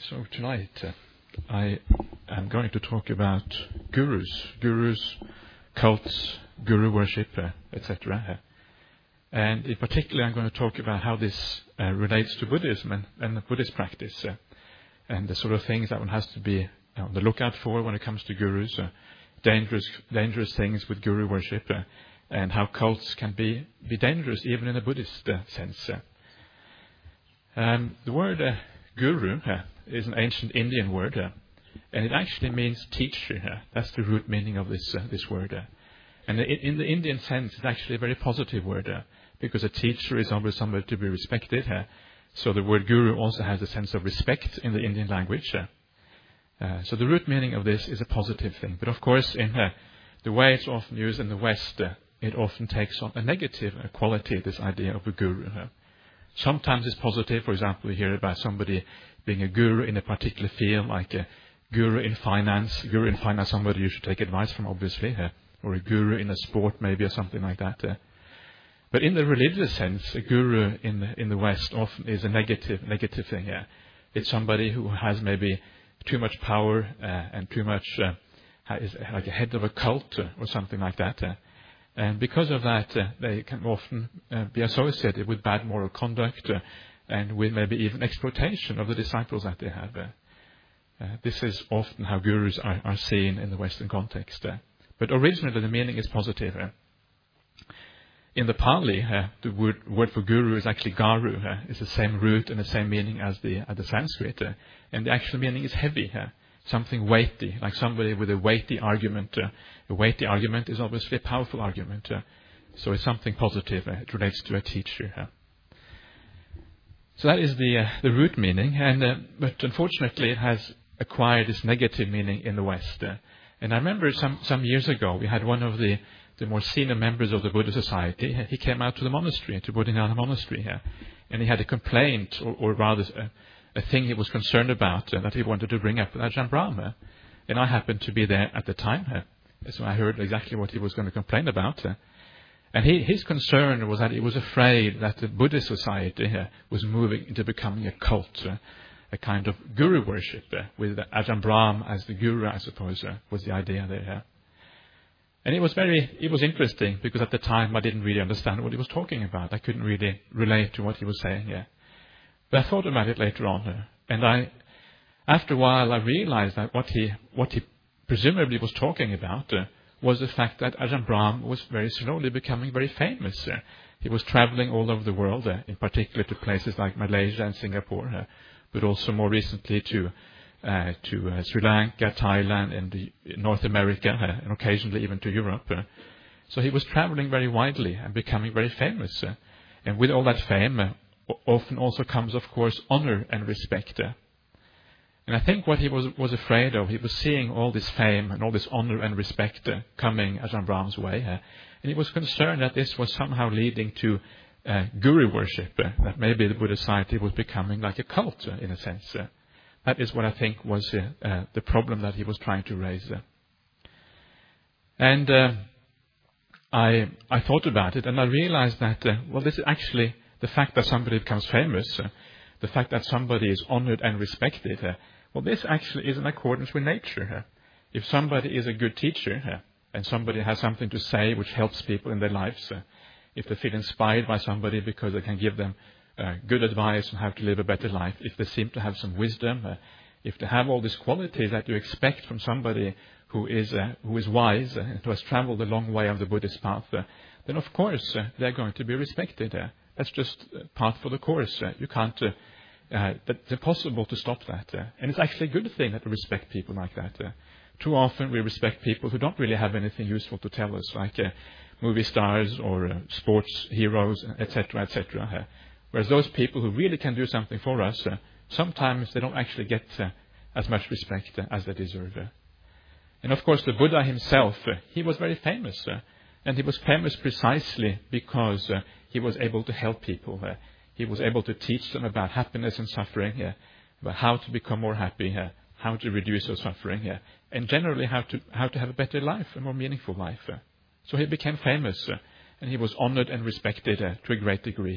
So tonight I am going to talk about gurus, cults, guru worship, etc. And in particular, I'm going to talk about how this relates to Buddhism and the Buddhist practice, and the sort of things that one has to be on the lookout for when it comes to gurus, dangerous things with guru worship, and how cults can be dangerous even in a Buddhist sense. The word guru is an ancient Indian word, and it actually means teacher. That's the root meaning of this word. And in the Indian sense, it's actually a very positive word, because a teacher is always somebody to be respected. So the word guru also has a sense of respect in the Indian language. So the root meaning of this is a positive thing. But of course, in the way it's often used in the West, it often takes on a negative quality, this idea of a guru. Sometimes it's positive. For example, we hear about somebody being a guru in a particular field, like a guru in finance. Guru in finance, somebody you should take advice from, obviously, or a guru in a sport, maybe, or something like that. But in the religious sense, a guru in the West often is a negative thing. It's somebody who has maybe too much power and too much is like a head of a cult or something like that. And because of that, they can often be associated with bad moral conduct and with maybe even exploitation of the disciples that they have. This is often how gurus are seen in the Western context. But originally the meaning is positive. In the Pali, the word for guru is actually garu. It's the same root and the same meaning as the Sanskrit. And the actual meaning is heavy. Something weighty, like somebody with a weighty argument. A weighty argument is obviously a powerful argument. So it's something positive. It relates to a teacher. So that is the root meaning. But unfortunately, it has acquired this negative meaning in the West. And I remember some years ago, we had one of the more senior members of the Buddha Society. He came out to the monastery, to Bodhinyana Monastery, and he had a complaint, or rather a thing he was concerned about, that he wanted to bring up with Ajahn Brahm. And I happened to be there at the time, so I heard exactly what he was going to complain about. And his concern was that he was afraid that the Buddhist society was moving into becoming a cult, a kind of guru worship, with Ajahn Brahm as the guru, I suppose, was the idea there. And it was interesting, because at the time I didn't really understand what he was talking about. I couldn't really relate to what he was saying. But I thought about it later on, and after a while I realized that what he presumably was talking about was the fact that Ajahn Brahm was very slowly becoming very famous. He was traveling all over the world, in particular to places like Malaysia and Singapore, but also more recently to Sri Lanka, Thailand, and North America, and occasionally even to Europe. So he was traveling very widely and becoming very famous. And with all that fame, often also comes, of course, honor and respect. And I think what he was afraid of, he was seeing all this fame and all this honor and respect coming Ajahn Brahm's way, and he was concerned that this was somehow leading to guru worship, that maybe the Buddha Society was becoming like a cult, in a sense. That is what I think was the problem that he was trying to raise. And I thought about it, and I realized that, this is actually the fact that somebody becomes famous, the fact that somebody is honored and respected, this actually is in accordance with nature. If somebody is a good teacher, and somebody has something to say which helps people in their lives, if they feel inspired by somebody because they can give them good advice on how to live a better life, if they seem to have some wisdom, if they have all these qualities that you expect from somebody who is wise and who has traveled a long way on the Buddhist path, then of course they're going to be respected. That's just part for the course. You can't. It's impossible to stop that. And it's actually a good thing that we respect people like that. Too often we respect people who don't really have anything useful to tell us, like movie stars or sports heroes, etc., etc. Whereas those people who really can do something for us, sometimes they don't actually get as much respect as they deserve. And of course, the Buddha himself, he was very famous. And he was famous precisely because he was able to help people. He was able to teach them about happiness and suffering, about how to become more happy, how to reduce their suffering, and generally how to have a better life, a more meaningful life. So he became famous, and he was honored and respected to a great degree.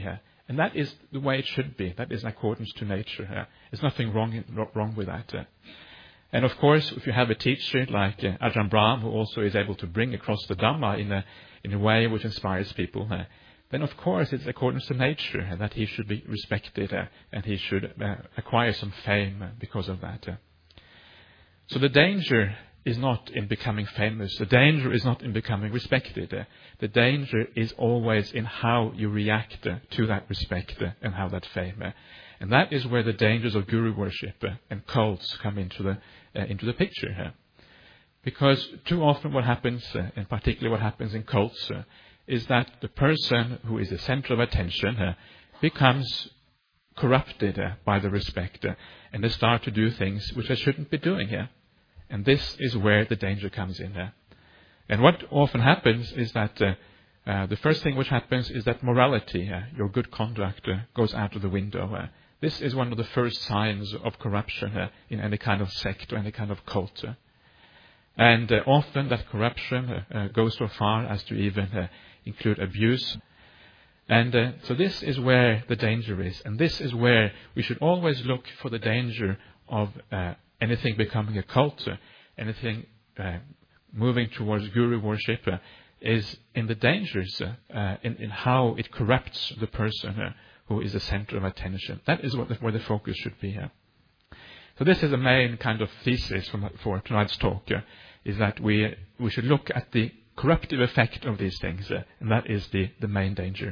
And that is the way it should be. That is in accordance to nature. There's nothing wrong with that. And of course, if you have a teacher like Ajahn Brahm, who also is able to bring across the Dhamma in a way which inspires people, then of course it's according to nature that he should be respected and he should acquire some fame because of that. So the danger is not in becoming famous. The danger is not in becoming respected. The danger is always in how you react to that respect and how that fame. And that is where the dangers of guru worship and cults come into the picture. Because too often what happens, and particularly what happens in cults, is that the person who is the center of attention becomes corrupted by the respect, and they start to do things which they shouldn't be doing here. And this is where the danger comes in. And what often happens is that the first thing which happens is that morality, your good conduct, goes out of the window. This is one of the first signs of corruption in any kind of sect or any kind of cult. And often that corruption goes so far as to even include abuse. And so this is where the danger is. And this is where we should always look for the danger of anything becoming a cult, anything moving towards guru worship, is in the dangers, in how it corrupts the person who is the center of attention. That is where the focus should be here. So this is the main kind of thesis for tonight's talk, is that we should look at the corruptive effect of these things, and that is the main danger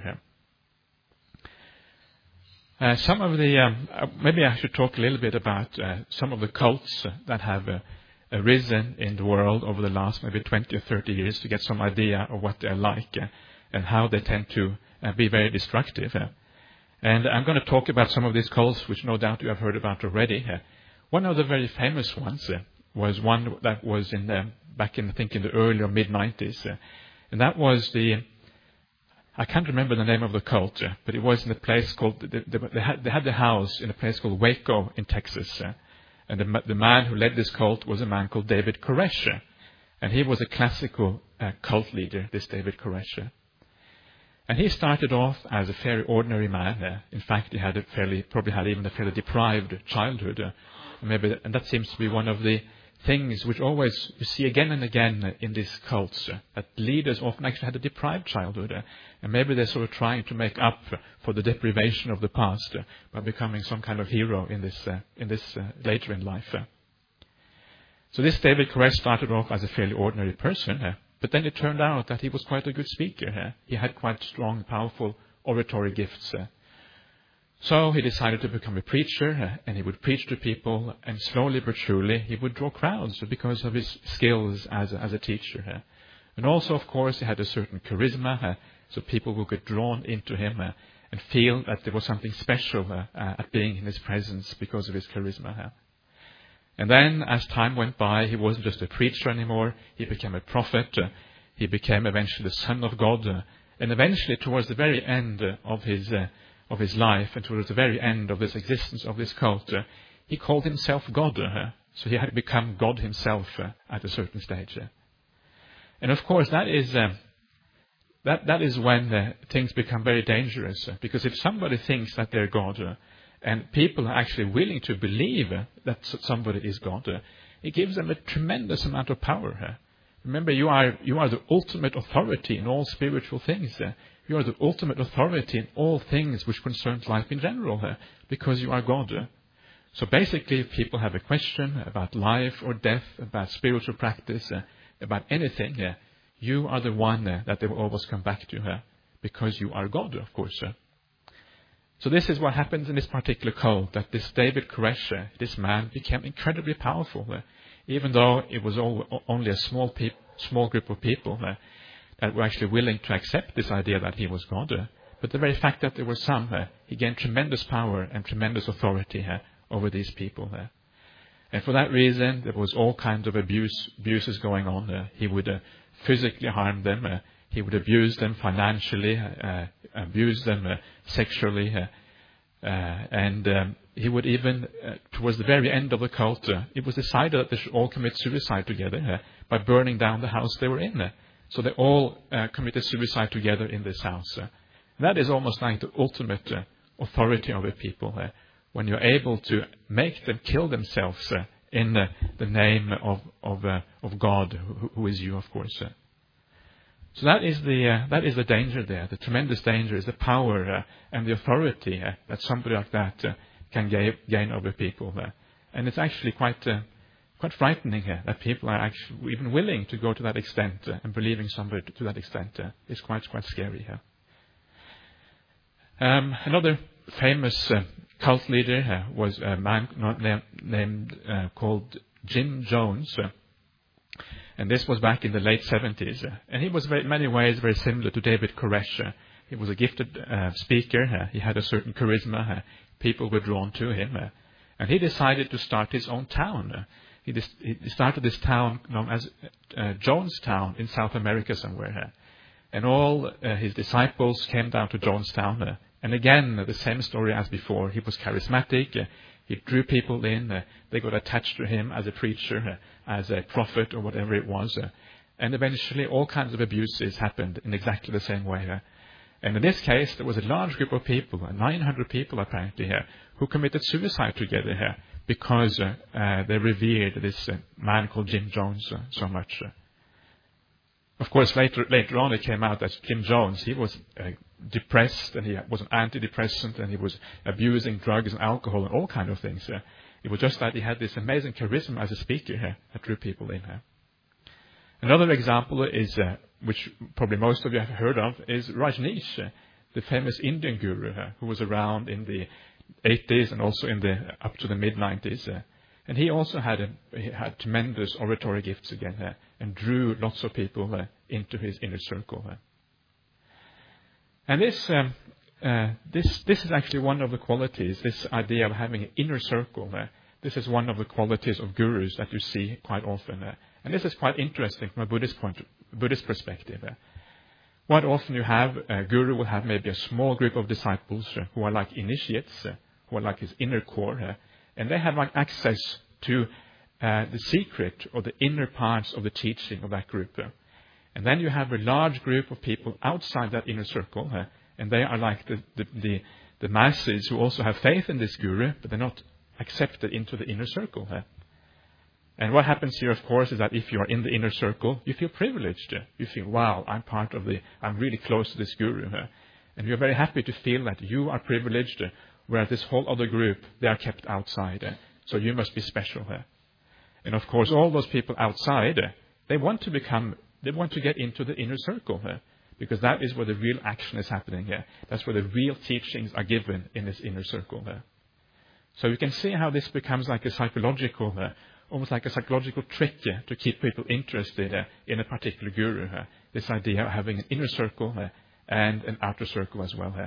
here. Some of the maybe I should talk a little bit about some of the cults that have arisen in the world over the last maybe 20 or 30 years to get some idea of what they're like and how they tend to be very destructive. And I'm going to talk about some of these cults, which no doubt you have heard about already. One of the very famous ones was one that was back in, I think, in the early or mid-90s. And that was I can't remember the name of the cult, but it was in a place called, they had the house in a place called Waco in Texas. And the man who led this cult was a man called David Koresh. And he was a classical cult leader, this David Koresh. And he started off as a very ordinary man. In fact, he probably had even a fairly deprived childhood. And that seems to be one of the things which always you see again and again in these cults, that leaders often actually had a deprived childhood. And maybe they're sort of trying to make up for the deprivation of the past by becoming some kind of hero in this later in life. So this David Koresh started off as a fairly ordinary person. But then it turned out that he was quite a good speaker. He had quite strong, powerful oratory gifts. So he decided to become a preacher, and he would preach to people, and slowly but surely he would draw crowds because of his skills as a teacher. And also, of course, he had a certain charisma, so people would get drawn into him and feel that there was something special at being in his presence because of his charisma. And then, as time went by, he wasn't just a preacher anymore. He became a prophet. He became eventually the Son of God. And eventually, towards the very end of his life, and towards the very end of this existence of this cult, he called himself God. So he had become God himself at a certain stage. And of course, that is when things become very dangerous. Because if somebody thinks that they're God, and people are actually willing to believe that somebody is God, it gives them a tremendous amount of power. Remember, you are the ultimate authority in all spiritual things. You are the ultimate authority in all things which concerns life in general, because you are God. So basically, if people have a question about life or death, about spiritual practice, about anything, you are the one that they will always come back to, because you are God, of course. So this is what happens in this particular cult, that this David Koresh, this man, became incredibly powerful, even though it was only a small group of people that were actually willing to accept this idea that he was God. But the very fact that there were some, he gained tremendous power and tremendous authority over these people. And for that reason, there was all kinds of abuses going on. He would physically harm them. He would abuse them financially, abuse them sexually, and he would even, towards the very end of the cult, it was decided that they should all commit suicide together by burning down the house they were in. So they all committed suicide together in this house. That is almost like the ultimate authority over people, when you're able to make them kill themselves in the name of God, who is you, of course. So that is the danger there. The tremendous danger is the power and the authority that somebody like that can gain over people. And it's actually quite frightening that people are actually even willing to go to that extent and believing somebody to that extent is quite scary. Another famous cult leader was a man named called Jim Jones. And this was back in the late 70s. And he was in many ways very similar to David Koresh. He was a gifted speaker. He had a certain charisma. People were drawn to him. And he decided to start his own town. He started this town known as Jonestown in South America somewhere. And all his disciples came down to Jonestown. And again, the same story as before. He was charismatic. He drew people in. They got attached to him as a preacher, as a prophet, or whatever it was. And eventually, all kinds of abuses happened in exactly the same way. And in this case, there was a large group of people, 900 people apparently here, who committed suicide together here because they revered this man called Jim Jones so much. Of course, later on it came out that Jim Jones, he was depressed, and he was an antidepressant, and he was abusing drugs and alcohol and all kinds of things. It was just that he had this amazing charisma as a speaker here that drew people in here. Another example is, which probably most of you have heard of, is Rajneesh, the famous Indian guru who was around in the 80s and also up to the mid-90s. And he also had tremendous oratory gifts again and drew lots of people into his inner circle. And this is actually one of the qualities, this idea of having an inner circle. This is one of the qualities of gurus that you see quite often. And this is quite interesting from a Buddhist perspective. Quite often you have, a guru will have maybe a small group of disciples who are like initiates, who are like his inner core, and they have like access to the secret or the inner parts of the teaching of that group. And then you have a large group of people outside that inner circle, and they are like the masses who also have faith in this guru, but they're not accepted into the inner circle. And what happens here, of course, is that if you are in the inner circle, you feel privileged. You feel, wow, I'm really close to this guru. And you're very happy to feel that you are privileged, whereas this whole other group, they are kept outside. So you must be special. And of course, all those people outside, they want to get into the inner circle, because that is where the real action is happening. That's where the real teachings are given in this inner circle. So you can see how this becomes like a psychological, almost like a psychological trick to keep people interested in a particular guru. This idea of having an inner circle and an outer circle as well.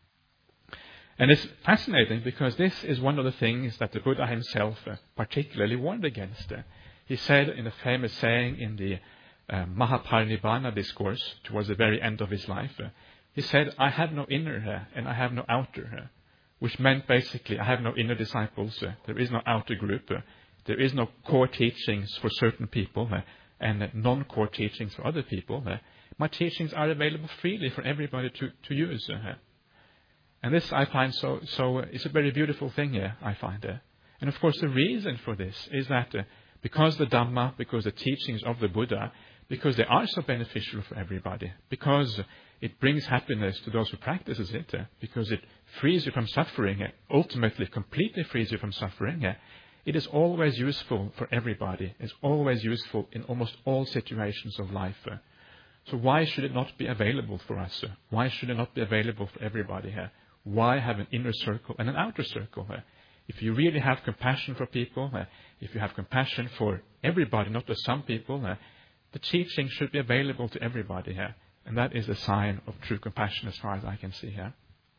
And it's fascinating because this is one of the things that the Buddha himself particularly warned against. He said in a famous saying in the Mahaparinibbana discourse towards the very end of his life, he said, I have no inner and I have no outer, which meant basically I have no inner disciples, there is no outer group, there is no core teachings for certain people and non-core teachings for other people. My teachings are available freely for everybody to use. And this I find so it's a very beautiful thing, I find. And of course the reason for this is that because the Dhamma, because the teachings of the Buddha, because they are so beneficial for everybody, because it brings happiness to those who practices it, because it frees you from suffering, ultimately completely frees you from suffering, it is always useful for everybody. It's always useful in almost all situations of life. So why should it not be available for us? Why should it not be available for everybody? Why have an inner circle and an outer circle? If you really have compassion for people, if you have compassion for everybody, not just some people, the teaching should be available to everybody here. And that is a sign of true compassion as far as I can see here.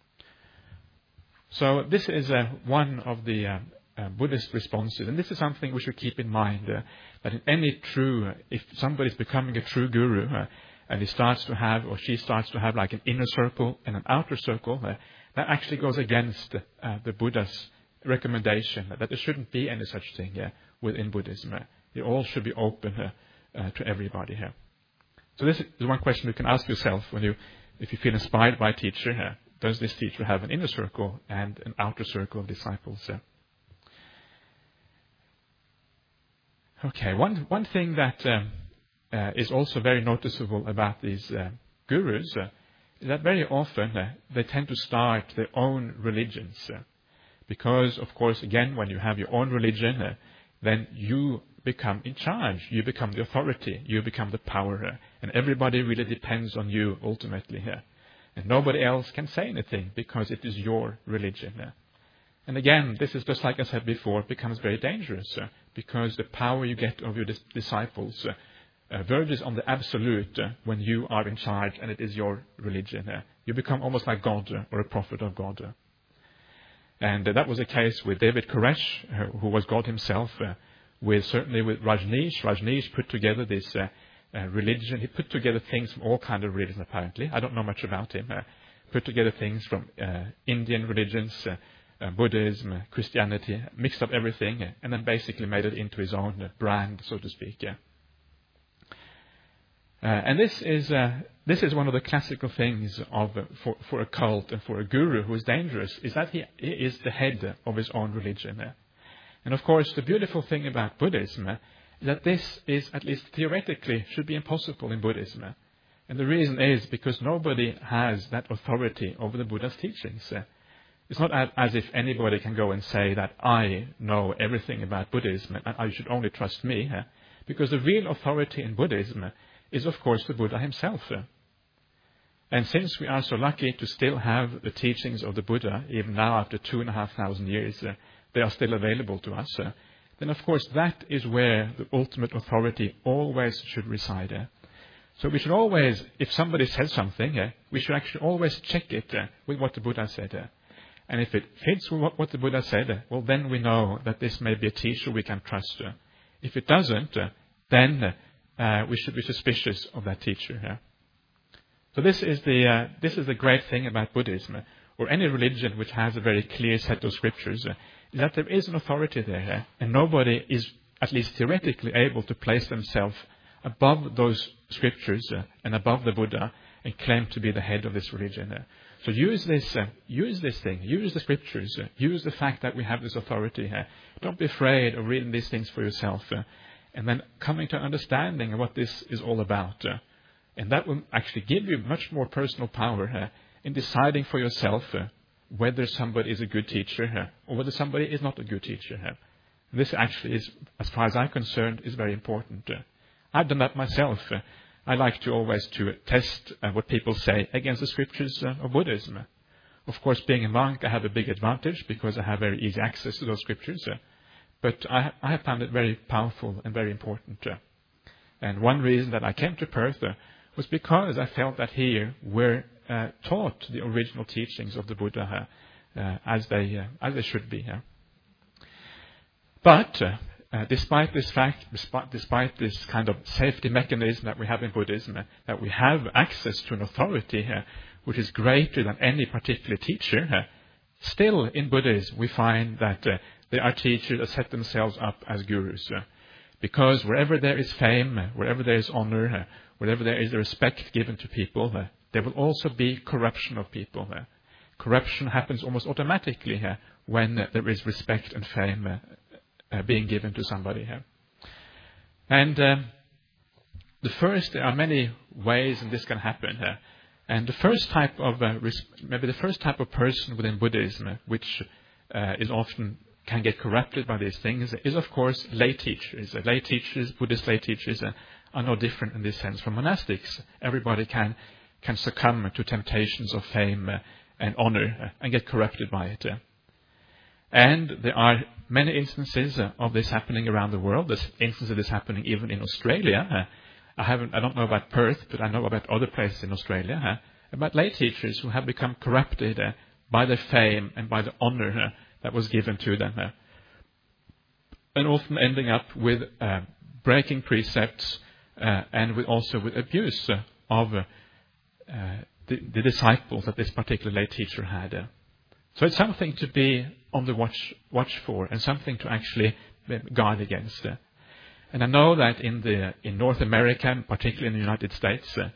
So this is one of the Buddhist responses. And this is something we should keep in mind, that in if somebody is becoming a true guru, and he starts to have, or she starts to have like an inner circle and an outer circle, that actually goes against the Buddha's recommendation that there shouldn't be any such thing within Buddhism. They all should be open to everybody here. So this is one question you can ask yourself when you if you feel inspired by a teacher, does this teacher have an inner circle and an outer circle of disciples? Okay, one thing that is also very noticeable about these gurus is that very often they tend to start their own religions. Because, of course, again, when you have your own religion, then you become in charge. You become the authority. You become the power. And everybody really depends on you ultimately. And nobody else can say anything because it is your religion. And again, this is just like I said before, becomes very dangerous because the power you get of your disciples verges on the absolute when you are in charge and it is your religion. You become almost like God or a prophet of God. And that was the case with David Koresh, who was God himself, certainly with Rajneesh. Rajneesh put together this religion. He put together things from all kinds of religions, apparently. I don't know much about him. Put together things from Indian religions, Buddhism, Christianity, mixed up everything, and then basically made it into his own brand, so to speak. And this is one of the classical things for a cult and for a guru who is dangerous, is that he is the head of his own religion. And of course, the beautiful thing about Buddhism is that this is, at least theoretically, should be impossible in Buddhism. And the reason is because nobody has that authority over the Buddha's teachings. It's not as if anybody can go and say that I know everything about Buddhism and you should only trust me. Because the real authority in Buddhism is, of course, the Buddha himself. And since we are so lucky to still have the teachings of the Buddha, even now after 2,500 years, they are still available to us, then of course that is where the ultimate authority always should reside. So we should always, if somebody says something, we should actually always check it with what the Buddha said. And if it fits with what the Buddha said, well, then we know that this may be a teacher we can trust. If it doesn't, then we should be suspicious of that teacher. So this is the great thing about Buddhism, or any religion which has a very clear set of scriptures, is that there is an authority there, and nobody is, at least theoretically, able to place themselves above those scriptures and above the Buddha and claim to be the head of this religion. So use this thing, use the scriptures, use the fact that we have this authority here. Don't be afraid of reading these things for yourself, and then coming to an understanding of what this is all about. And that will actually give you much more personal power in deciding for yourself whether somebody is a good teacher or whether somebody is not a good teacher. And this actually is, as far as I'm concerned, is very important. I've done that myself. I like to always test what people say against the scriptures of Buddhism. Of course, being a monk, I have a big advantage because I have very easy access to those scriptures. But I have found it very powerful and very important. And one reason that I came to Perth was because I felt that here were taught the original teachings of the Buddha as they should be. But despite this fact, despite this kind of safety mechanism that we have in Buddhism, that we have access to an authority which is greater than any particular teacher, still in Buddhism we find that there are teachers that set themselves up as gurus. Because wherever there is fame, wherever there is honor, wherever there is respect given to people, there will also be corruption of people. Corruption happens almost automatically when there is respect and fame being given to somebody. And there are many ways in this can happen. And the first type of, maybe the first type of person within Buddhism, which is often can get corrupted by these things, is of course lay teachers. Lay teachers, Buddhist lay teachers, are no different in this sense from monastics. Everybody can succumb to temptations of fame and honor and get corrupted by it. And there are many instances of this happening around the world. There's instances of this happening even in Australia. I don't know about Perth, but I know about other places in Australia, about lay teachers who have become corrupted by the fame and by the honor that was given to them, and often ending up with breaking precepts and also with abuse of the disciples that this particular lay teacher had. So it's something to be on the watch for, and something to actually guard against. And I know that in North America, and particularly in the United States,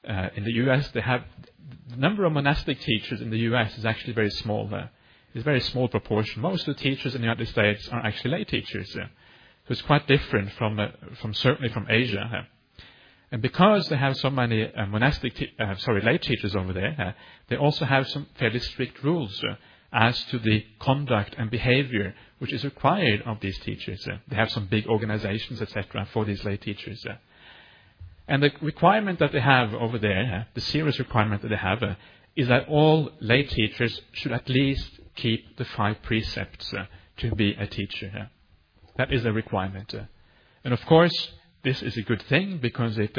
in the U.S., the number of monastic teachers in the U.S. is actually very small. It's a very small proportion. Most of the teachers in the United States are actually lay teachers. So it's quite different from certainly from Asia. And because they have so many lay teachers over there, they also have some fairly strict rules as to the conduct and behavior which is required of these teachers. They have some big organizations, etc., for these lay teachers. And the requirement that they have over there, the serious requirement that they have, is that all lay teachers should at least keep the 5 precepts to be a teacher. That is a requirement. And of course, this is a good thing because it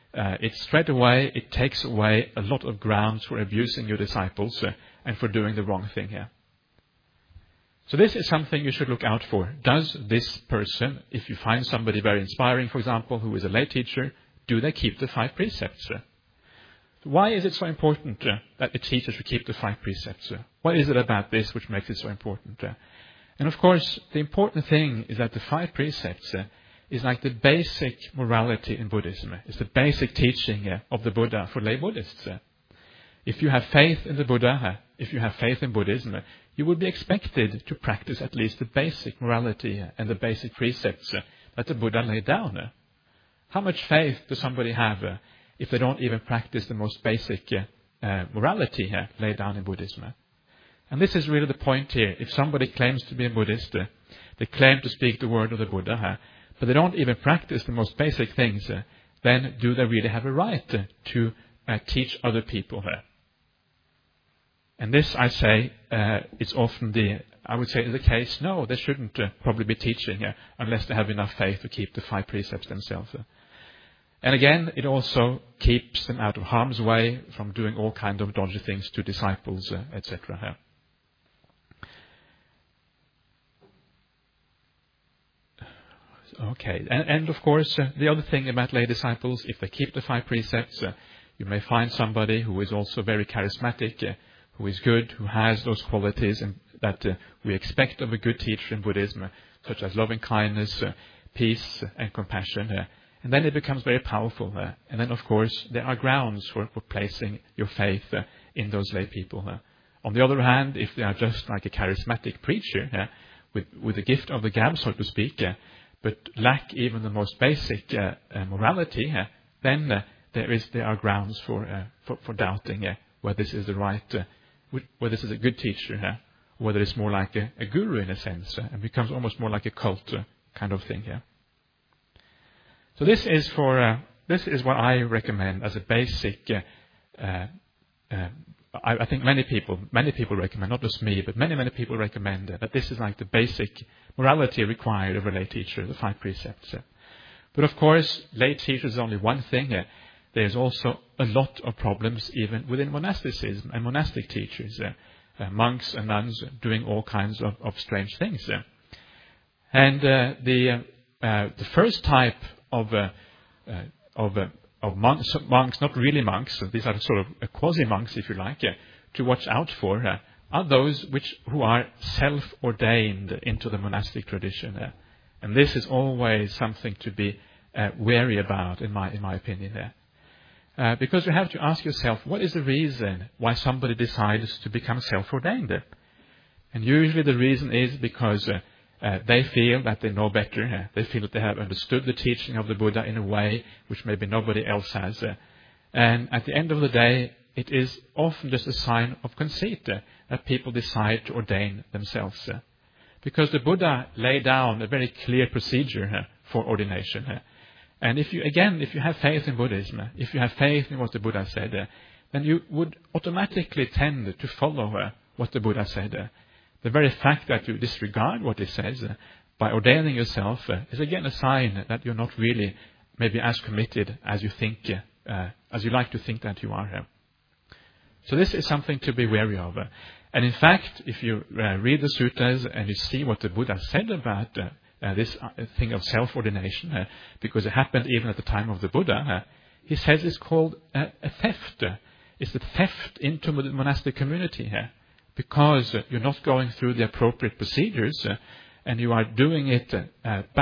takes away a lot of grounds for abusing your disciples and for doing the wrong thing here. So this is something you should look out for. Does this person, if you find somebody very inspiring, for example, who is a lay teacher, do they keep the 5 precepts? Why is it so important that a teacher should keep the 5 precepts? What is it about this which makes it so important? And of course, the important thing is that the 5 precepts is like the basic morality in Buddhism. It's the basic teaching of the Buddha for lay Buddhists. If you have faith in the Buddha, if you have faith in Buddhism, you would be expected to practice at least the basic morality and the basic precepts that the Buddha laid down. How much faith does somebody have if they don't even practice the most basic morality laid down in Buddhism? And this is really the point here. If somebody claims to be a Buddhist, they claim to speak the word of the Buddha, but they don't even practice the most basic things, then do they really have a right to teach other people? And this, I say, is often the case. No, they shouldn't probably be teaching unless they have enough faith to keep the 5 precepts themselves. And again, it also keeps them out of harm's way from doing all kinds of dodgy things to disciples, etc. Okay, and of course, the other thing about lay disciples, if they keep the 5 precepts, you may find somebody who is also very charismatic, who is good, who has those qualities that we expect of a good teacher in Buddhism, such as loving kindness, peace, and compassion. And then it becomes very powerful. And then, of course, there are grounds for placing your faith in those lay people. On the other hand, if they are just like a charismatic preacher, with the gift of the gab, so to speak, but lack even the most basic morality, then there are grounds for doubting whether this is the right, whether this is a good teacher, whether it's more like a guru in a sense, and becomes almost more like a cult kind of thing. So this is what I recommend as a basic. I think many people recommend, not just me, but many people recommend that this is like the basic morality required of a lay teacher, the 5 precepts. But of course, lay teachers is only one thing. There's also a lot of problems even within monasticism and monastic teachers, monks and nuns doing all kinds of strange things. And the first type of monks, not really monks, these are sort of quasi-monks, if you like, to watch out for, are those who are self-ordained into the monastic tradition. And this is always something to be wary about, in my opinion. Because you have to ask yourself, what is the reason why somebody decides to become self-ordained? And usually the reason is because they feel that they know better. They feel that they have understood the teaching of the Buddha in a way which maybe nobody else has. And at the end of the day, it is often just a sign of conceit that people decide to ordain themselves. Because the Buddha laid down a very clear procedure for ordination. And if you have faith in Buddhism, if you have faith in what the Buddha said, then you would automatically tend to follow what the Buddha said. The very fact that you disregard what he says by ordaining yourself is again a sign that you're not really maybe as committed as you think, as you like to think that you are. So this is something to be wary of. And in fact, if you read the suttas and you see what the Buddha said about this thing of self-ordination, because it happened even at the time of the Buddha, he says it's called a theft. It's a theft into the monastic community here. Because you're not going through the appropriate procedures and you are doing it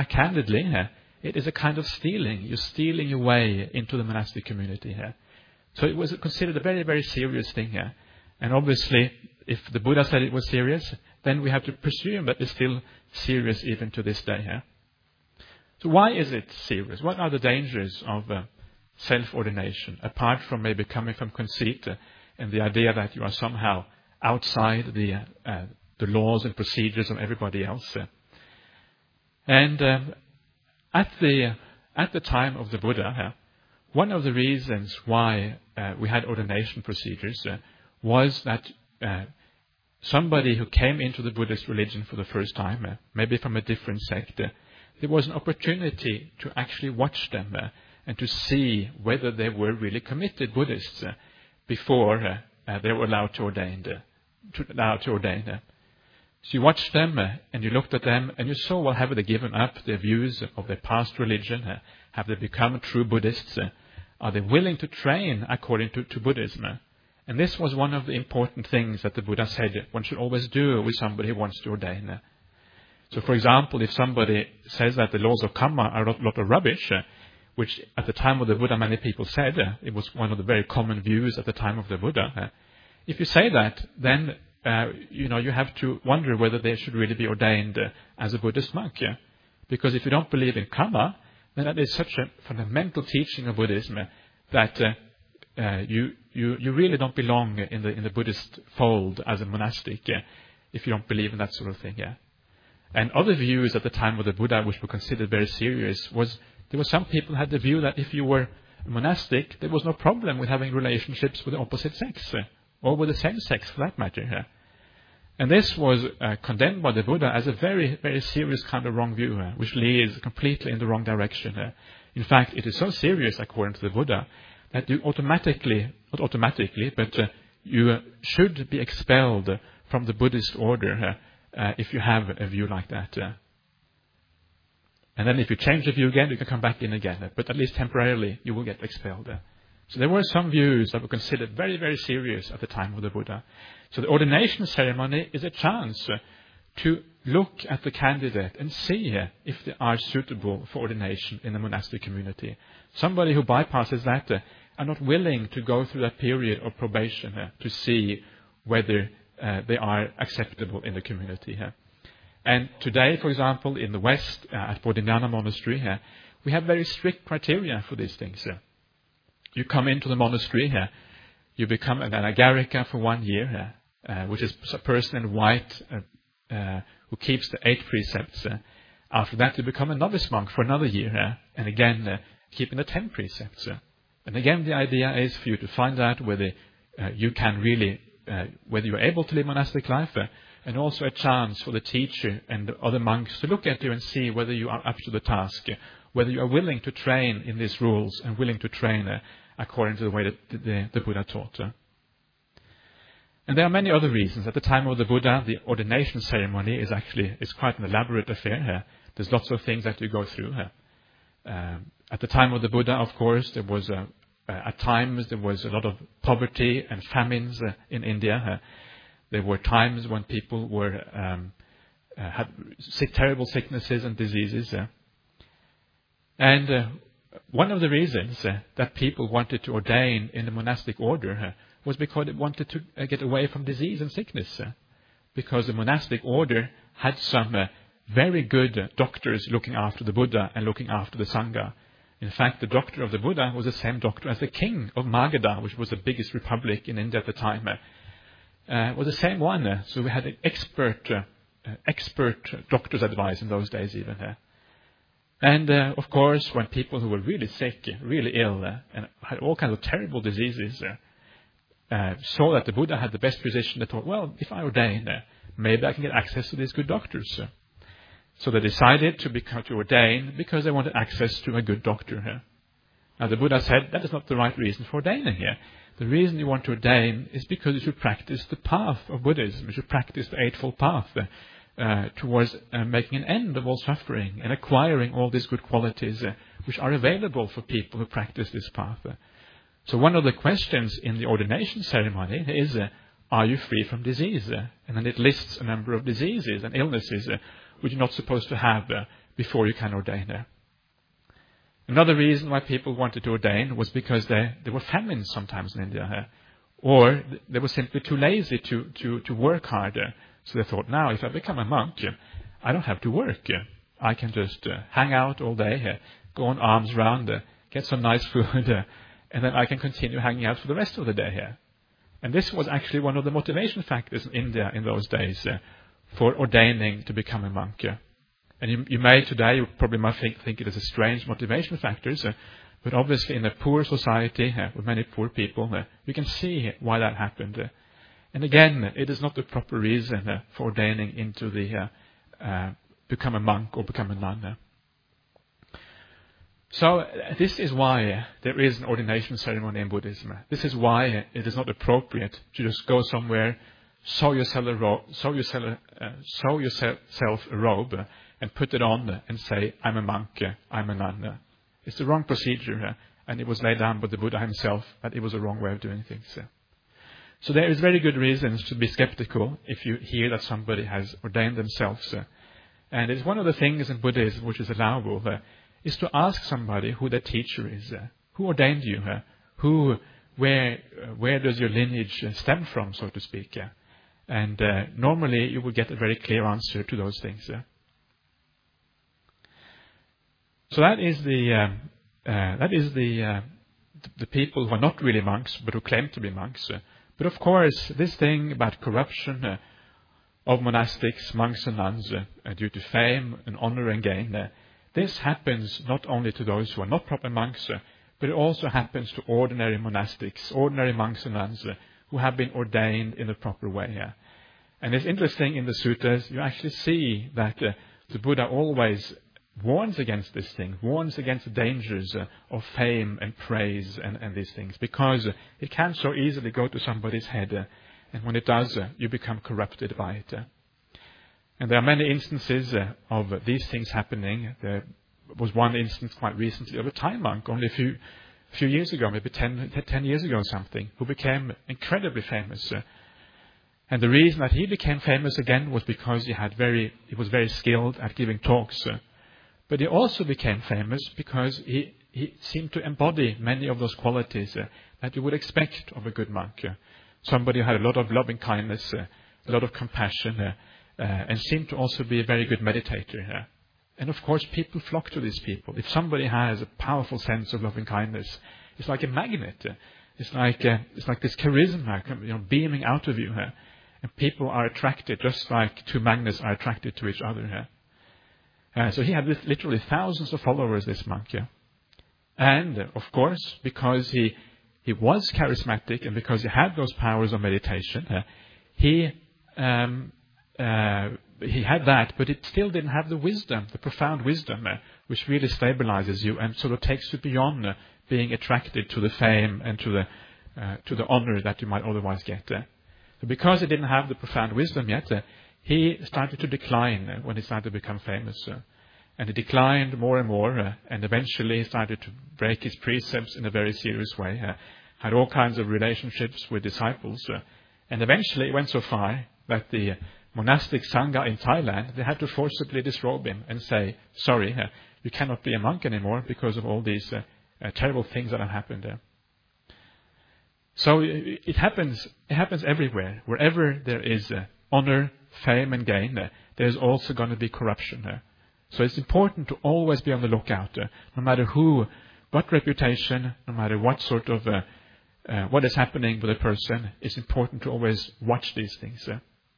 backhandedly, it is a kind of stealing. You're stealing your way into the monastic community here. So it was considered a very, very serious thing here. And obviously, if the Buddha said it was serious, then we have to presume that it's still serious even to this day here. So why is it serious? What are the dangers of self-ordination, apart from maybe coming from conceit and the idea that you are somehow outside the laws and procedures of everybody else? And at the time of the Buddha, one of the reasons why we had ordination procedures was that somebody who came into the Buddhist religion for the first time, maybe from a different sect, there was an opportunity to actually watch them and to see whether they were really committed Buddhists before they were allowed to ordain. So you watched them and you looked at them and you saw, well, have they given up their views of their past religion? Have they become true Buddhists? Are they willing to train according to Buddhism? And this was one of the important things that the Buddha said one should always do with somebody who wants to ordain. So, for example, if somebody says that the laws of karma are a lot of rubbish, which at the time of the Buddha many people said, it was one of the very common views at the time of the Buddha. If you say that, then you have to wonder whether they should really be ordained as a Buddhist monk. Because if you don't believe in karma, then that is such a fundamental teaching of Buddhism that you really don't belong in the Buddhist fold as a monastic if you don't believe in that sort of thing. And other views at the time of the Buddha, which were considered very serious, was there were some people who had the view that if you were a monastic, there was no problem with having relationships with the opposite sex, or with the same sex for that matter. And this was condemned by the Buddha as a very, very serious kind of wrong view, which leads completely in the wrong direction. In fact, it is so serious, according to the Buddha, that you not automatically, but you should be expelled from the Buddhist order if you have a view like that. And then if you change the view again, you can come back in again. But at least temporarily, you will get expelled. So there were some views that were considered very, very serious at the time of the Buddha. So the ordination ceremony is a chance to look at the candidate and see if they are suitable for ordination in the monastic community. Somebody who bypasses that are not willing to go through that period of probation to see whether they are acceptable in the community. And today, for example, in the West, at Bodhinyana Monastery, we have very strict criteria for these things. You come into the monastery, you become an agarika for 1 year, which is a person in white who keeps the 8 precepts. After that, you become a novice monk for another year, and again, keeping the 10 precepts. And again, the idea is for you to find out whether you can really, whether you're able to live monastic life, and also a chance for the teacher and the other monks to look at you and see whether you are up to the task, whether you are willing to train in these rules and willing to train according to the way that the Buddha taught. And there are many other reasons. At the time of the Buddha, the ordination ceremony is quite an elaborate affair. There's lots of things that you go through. At the time of the Buddha, of course, there was at times there was a lot of poverty and famines in India. There were times when people had terrible sicknesses and diseases. And one of the reasons that people wanted to ordain in the monastic order was because they wanted to get away from disease and sickness. Because the monastic order had some very good doctors looking after the Buddha and looking after the Sangha. In fact, the doctor of the Buddha was the same doctor as the king of Magadha, which was the biggest republic in India at the time. Was the same one. So we had an expert doctor's advice in those days even. And of course, when people who were really sick, really ill, and had all kinds of terrible diseases, saw that the Buddha had the best physician, they thought, well, if I ordain, maybe I can get access to these good doctors. So they decided to ordain because they wanted access to a good doctor. Now the Buddha said that is not the right reason for ordaining here. The reason you want to ordain is because you should practice the path of Buddhism. You should practice the Eightfold Path towards making an end of all suffering and acquiring all these good qualities which are available for people who practice this path. So one of the questions in the ordination ceremony is, are you free from disease? And then it lists a number of diseases and illnesses which you're not supposed to have before you can ordain. Another reason why people wanted to ordain was because there were famines sometimes in India, or they were simply too lazy to work harder. So they thought, now if I become a monk, I don't have to work. I can just hang out all day, go on alms round, get some nice food, and then I can continue hanging out for the rest of the day. And this was actually one of the motivation factors in India in those days for ordaining to become a monk. And you may today, you probably might think it is a strange motivation factor, but obviously in a poor society with many poor people, you can see why that happened. And again, it is not the proper reason for ordaining into the become a monk or become a nun. So this is why there is an ordination ceremony in Buddhism. This is why it is not appropriate to just go somewhere, sew yourself a robe, and put it on and say, I'm a monk, I'm a nun. It's the wrong procedure, and it was laid down by the Buddha himself that it was a wrong way of doing things. So there is very good reasons to be skeptical if you hear that somebody has ordained themselves. And it's one of the things in Buddhism which is allowable, is to ask somebody who their teacher is, who ordained you, where does your lineage stem from, so to speak. And normally you will get a very clear answer to those things. So that is the people who are not really monks, but who claim to be monks. But of course, this thing about corruption of monastics, monks and nuns, due to fame and honor and gain, this happens not only to those who are not proper monks, but it also happens to ordinary monastics, ordinary monks and nuns who have been ordained in the proper way. And it's interesting in the sutras, you actually see that the Buddha always warns against this thing, warns against the dangers of fame and praise and these things, because it can so easily go to somebody's head, and when it does, you become corrupted by it. And there are many instances of these things happening. There was one instance quite recently of a Thai monk, only a few years ago, maybe 10 years ago or something, who became incredibly famous. And the reason that he became famous again was because he was very skilled at giving talks. But he also became famous because he seemed to embody many of those qualities that you would expect of a good monk. Somebody who had a lot of loving kindness, a lot of compassion, and seemed to also be a very good meditator. And of course, people flock to these people. If somebody has a powerful sense of loving kindness, it's like a magnet. It's like this charisma, beaming out of you. And people are attracted, just like two magnets are attracted to each other. So he had literally thousands of followers, this monk. And, of course, because he was charismatic and because he had those powers of meditation, he had that, but it still didn't have the wisdom, the profound wisdom, which really stabilizes you and sort of takes you beyond being attracted to the fame and to the honor that you might otherwise get. So because he didn't have the profound wisdom yet, he started to decline when he started to become famous. And he declined more and more, and eventually he started to break his precepts in a very serious way, had all kinds of relationships with disciples, and eventually it went so far that the monastic Sangha in Thailand, they had to forcibly disrobe him and say, sorry, you cannot be a monk anymore because of all these terrible things that have happened there. So it happens everywhere. Wherever there is honor, fame and gain, there's also going to be corruption. So it's important to always be on the lookout, no matter what reputation, no matter what sort of, what is happening with a person. It's important to always watch these things.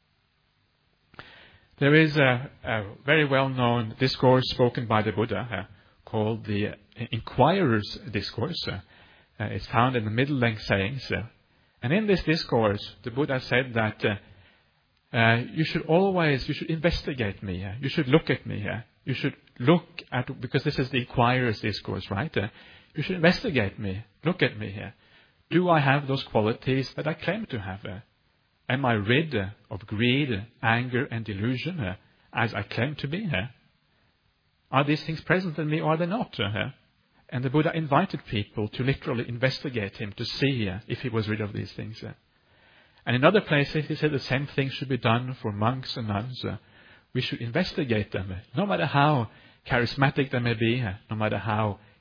There is a very well-known discourse spoken by the Buddha called the Inquirer's Discourse. It's found in the Middle Length Sayings. And in this discourse, the Buddha said that you should investigate me. You should look at me. You should look at, because this is the Inquirer's Discourse, right? You should investigate me. Look at me. Do I have those qualities that I claim to have? Am I rid of greed, anger, and delusion as I claim to be? Are these things present in me or are they not? And the Buddha invited people to literally investigate him to see if he was rid of these things. And in other places, he said the same thing should be done for monks and nuns. We should investigate them, no matter how charismatic they may be, no matter how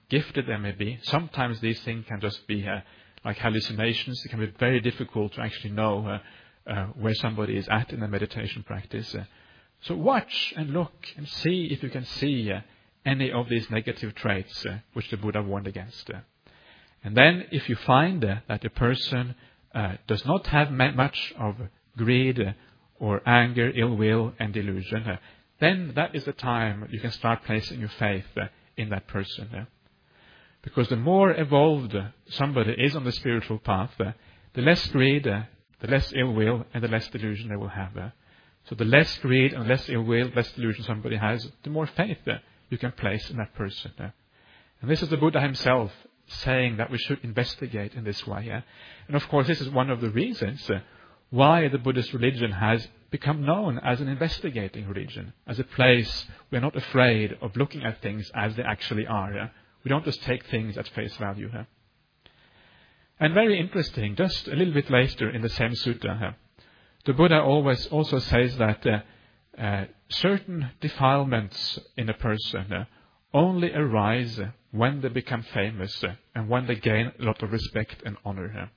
gifted they may be. Sometimes these things can just be like hallucinations. It can be very difficult to actually know where somebody is at in a meditation practice. So watch and look and see if you can see any of these negative traits which the Buddha warned against. And then if you find that the person does not have much of greed or anger, ill will and delusion, then that is the time you can start placing your faith in that person. Because the more evolved somebody is on the spiritual path, the less greed, the less ill will, and the less delusion they will have. So the less greed and less ill will, less delusion somebody has, the more faith you can place in that person. And this is the Buddha himself saying that we should investigate in this way. And of course, this is one of the reasons why the Buddhist religion has become known as an investigating religion, as a place we're not afraid of looking at things as they actually are. We don't just take things at face value. And very interesting, just a little bit later in the same sutta, the Buddha always also says that certain defilements in a person only arise when they become famous and when they gain a lot of respect and honor.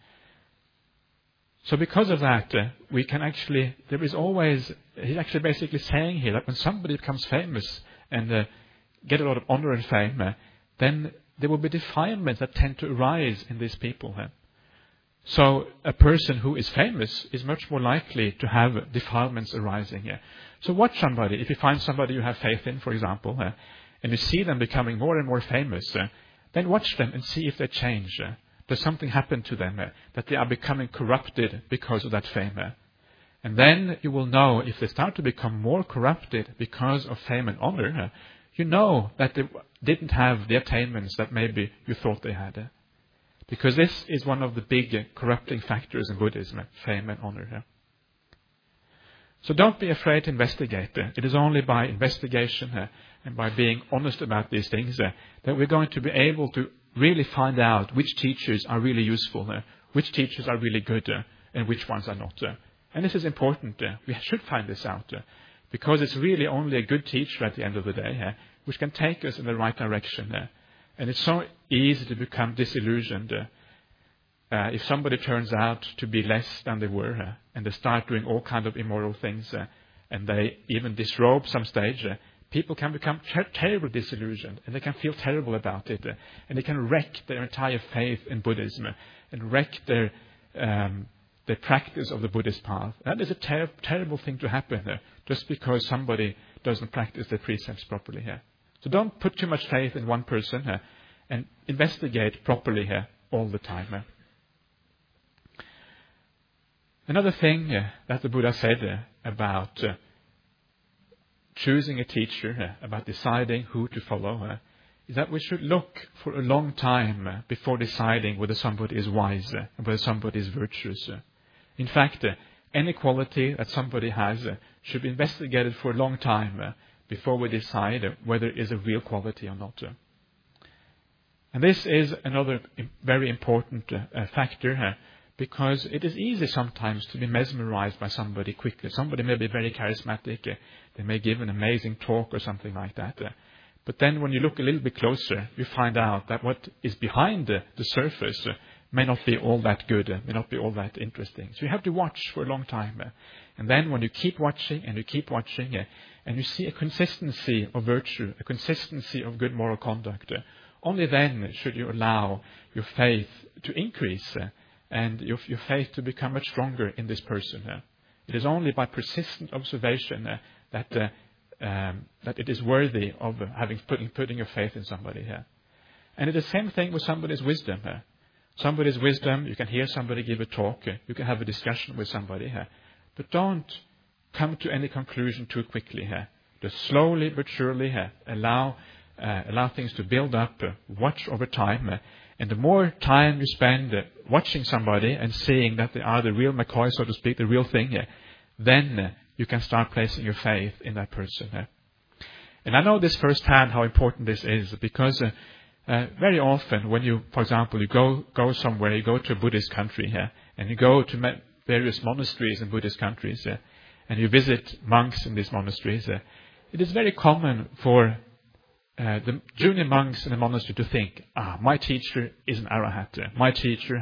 So because of that, we can actually, he's actually basically saying here that when somebody becomes famous and get a lot of honor and fame, then there will be defilements that tend to arise in these people. So a person who is famous is much more likely to have defilements arising. So watch somebody. If you find somebody you have faith in, for example, and you see them becoming more and more famous, then watch them and see if they change. Does something happen to them that they are becoming corrupted because of that fame? And then you will know if they start to become more corrupted because of fame and honor, you know that they didn't have the attainments that maybe you thought they had. Because this is one of the big corrupting factors in Buddhism, fame and honor. So don't be afraid to investigate. It is only by investigation and by being honest about these things that we're going to be able to really find out which teachers are really useful, which teachers are really good, and which ones are not. And this is important. We should find this out because it's really only a good teacher at the end of the day which can take us in the right direction. And it's so easy to become disillusioned if somebody turns out to be less than they were and they start doing all kinds of immoral things and they even disrobe some stage. People can become terribly disillusioned and they can feel terrible about it and they can wreck their entire faith in Buddhism and wreck their practice of the Buddhist path. That is a terrible thing to happen just because somebody doesn't practice their precepts properly. So don't put too much faith in one person and investigate properly all the time. Another thing that the Buddha said about choosing a teacher, about deciding who to follow, is that we should look for a long time before deciding whether somebody is wise and whether somebody is virtuous. In fact, any quality that somebody has should be investigated for a long time before we decide whether it is a real quality or not. And this is another very important factor because it is easy sometimes to be mesmerized by somebody quickly. Somebody may be very charismatic, they may give an amazing talk or something like that. But then when you look a little bit closer, you find out that what is behind the surface may not be all that good, may not be all that interesting. So you have to watch for a long time. And then when you keep watching and you keep watching, and you see a consistency of virtue, a consistency of good moral conduct, only then should you allow your faith to increase and your faith to become much stronger in this person. It is only by persistent observation that it is worthy of putting your faith in somebody. And it's the same thing with somebody's wisdom. Somebody's wisdom, you can hear somebody give a talk, you can have a discussion with somebody, but don't come to any conclusion too quickly. Just slowly but surely allow things to build up, watch over time, and the more time you spend watching somebody and seeing that they are the real McCoy, so to speak, the real thing, then you can start placing your faith in that person. And I know this firsthand how important this is because very often when you, for example, you go somewhere, you go to a Buddhist country and you go to various monasteries in Buddhist countries and you visit monks in these monasteries, it is very common for the junior monks in the monastery to think, my teacher is an arahat. My teacher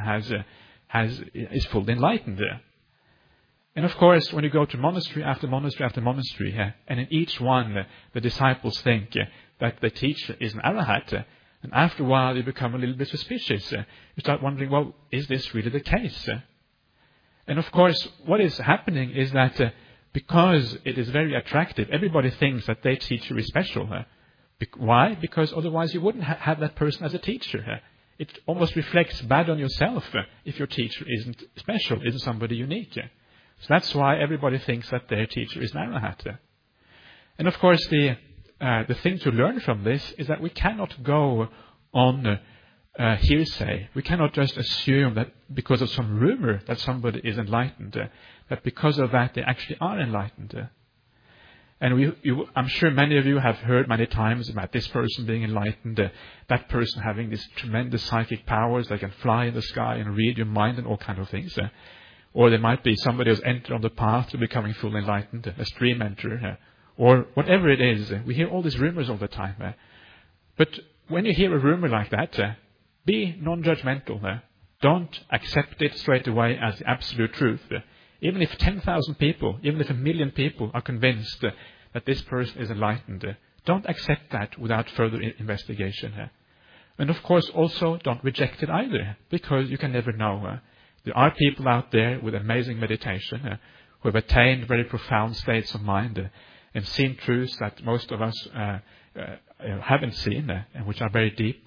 is fully enlightened. And of course, when you go to monastery after monastery after monastery, and in each one the disciples think that the teacher is an arahat, and after a while you become a little bit suspicious. You start wondering, well, is this really the case? And of course, what is happening is that because it is very attractive, everybody thinks that their teacher is special. Why? Because otherwise you wouldn't have that person as a teacher. It almost reflects bad on yourself if your teacher isn't special, isn't somebody unique. So that's why everybody thinks that their teacher is an arahat. And of course, the thing to learn from this is that we cannot go on hearsay. We cannot just assume that because of some rumor that somebody is enlightened, that because of that they actually are enlightened. And I'm sure many of you have heard many times about this person being enlightened, that person having these tremendous psychic powers, they can fly in the sky and read your mind and all kinds of things. Or there might be somebody who's entered on the path to becoming fully enlightened, a stream enter, or whatever it is. We hear all these rumors all the time. But when you hear a rumor like that, be non-judgmental. Don't accept it straight away as the absolute truth. Even if 10,000 people, even if 1 million people are convinced that this person is enlightened, don't accept that without further investigation. And of course also don't reject it either, because you can never know. There are people out there with amazing meditation who have attained very profound states of mind and seen truths that most of us haven't seen and which are very deep.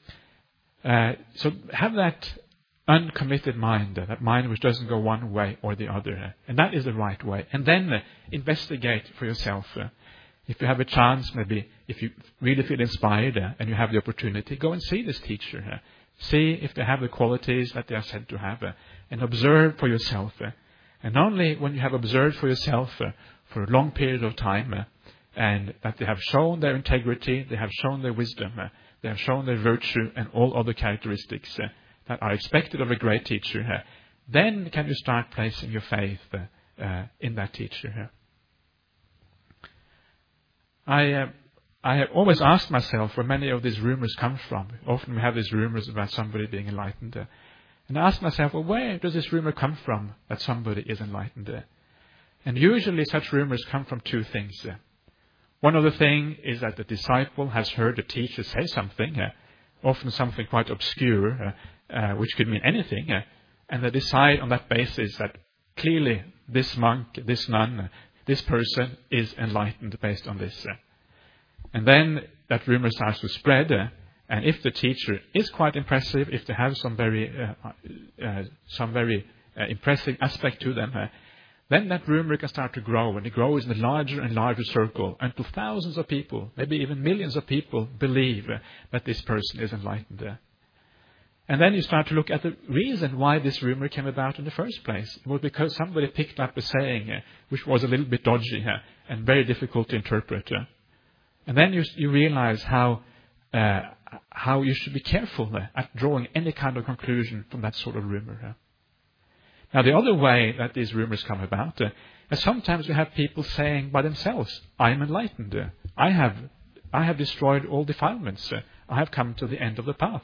So have that uncommitted mind, that mind which doesn't go one way or the other. And that is the right way. And then investigate for yourself. If you have a chance, maybe if you really feel inspired and you have the opportunity, go and see this teacher. See if they have the qualities that they are said to have. And observe for yourself. And only when you have observed for yourself for a long period of time, and that they have shown their integrity, they have shown their wisdom, they have shown their virtue and all other characteristics that are expected of a great teacher, then can you start placing your faith in that teacher. I have always asked myself where many of these rumors come from. Often we have these rumors about somebody being enlightened. And I ask myself, well, where does this rumor come from that somebody is enlightened? And usually such rumors come from two things. One of the things is that the disciple has heard the teacher say something, often something quite obscure, which could mean anything, and they decide on that basis that clearly this monk, this nun, this person is enlightened based on this. And then that rumor starts to spread, and if the teacher is quite impressive, if they have some very impressive aspect to them, then that rumor can start to grow, and it grows in a larger and larger circle until thousands of people, maybe even millions of people, believe that this person is enlightened. And then you start to look at the reason why this rumor came about in the first place. It was because somebody picked up a saying which was a little bit dodgy and very difficult to interpret. And then you realize how you should be careful at drawing any kind of conclusion from that sort of rumor. Now, the other way that these rumors come about is sometimes you have people saying by themselves, I am enlightened. I have destroyed all defilements. I have come to the end of the path.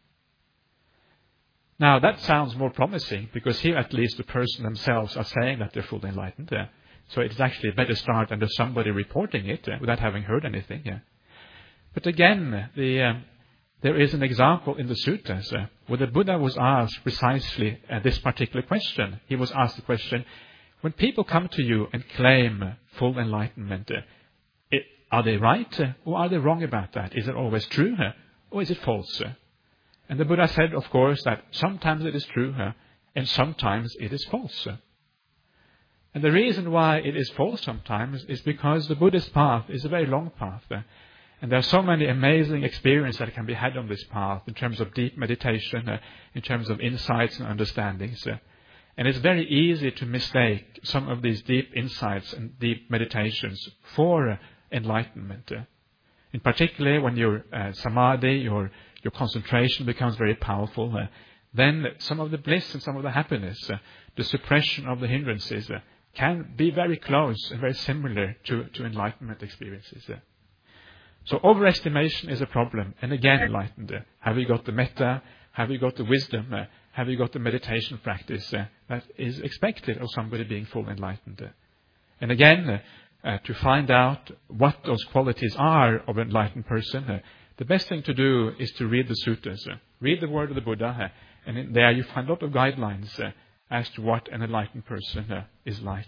Now, that sounds more promising, because here at least the person themselves are saying that they're fully enlightened. So it's actually a better start than just somebody reporting it without having heard anything. But again, there is an example in the suttas where the Buddha was asked precisely this particular question. He was asked the question, when people come to you and claim full enlightenment, are they right or are they wrong about that? Is it always true or is it false? And the Buddha said, of course, that sometimes it is true and sometimes it is false. And the reason why it is false sometimes is because the Buddhist path is a very long path. And there are so many amazing experiences that can be had on this path in terms of deep meditation, in terms of insights and understandings. And it's very easy to mistake some of these deep insights and deep meditations for enlightenment. In particular, when your samadhi, your concentration becomes very powerful, then some of the bliss and some of the happiness, the suppression of the hindrances, can be very close and very similar to enlightenment experiences. So overestimation is a problem. And again, enlightened. Have you got the metta? Have you got the wisdom? Have you got the meditation practice that is expected of somebody being fully enlightened? And again, to find out what those qualities are of an enlightened person, the best thing to do is to read the suttas. Read the word of the Buddha, and in there you find a lot of guidelines as to what an enlightened person is like.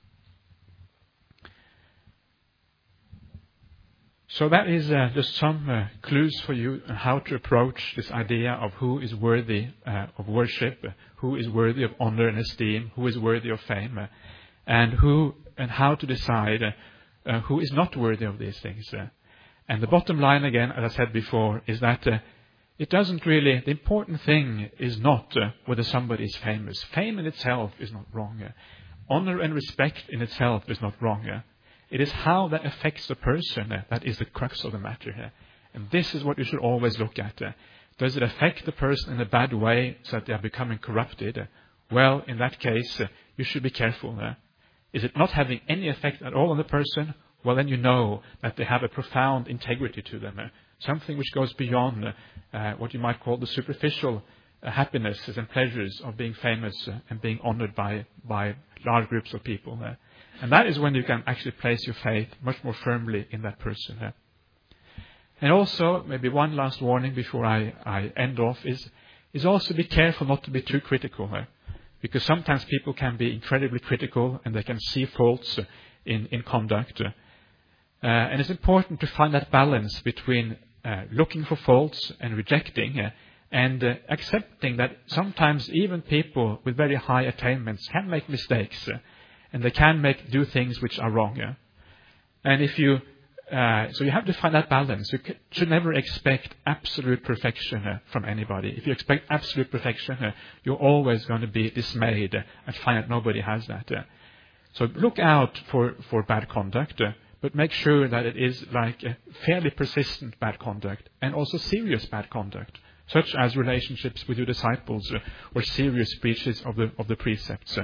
So that is just some clues for you on how to approach this idea of who is worthy of worship, who is worthy of honor and esteem, who is worthy of fame, and how to decide who is not worthy of these things. And the bottom line, again, as I said before, is that it doesn't really, the important thing is not whether somebody is famous. Fame in itself is not wrong. Honor and respect in itself is not wrong. It is how that affects the person that is the crux of the matter. And this is what you should always look at. Does it affect the person in a bad way so that they are becoming corrupted? Well, in that case, you should be careful. Is it not having any effect at all on the person? Well, then you know that they have a profound integrity to them. Something which goes beyond what you might call the superficial happinesses and pleasures of being famous and being honored by large groups of people. And that is when you can actually place your faith much more firmly in that person. And also, maybe one last warning before I end off is also be careful not to be too critical. Because sometimes people can be incredibly critical and they can see faults in conduct. And it's important to find that balance between looking for faults and rejecting and accepting that sometimes even people with very high attainments can make mistakes and they can do things which are wrong. And if you so you have to find that balance. You should never expect absolute perfection from anybody. If you expect absolute perfection, you're always going to be dismayed and find that nobody has that. So look out for bad conduct, but make sure that it is like a fairly persistent bad conduct and also serious bad conduct, such as relationships with your disciples or serious breaches of the precepts.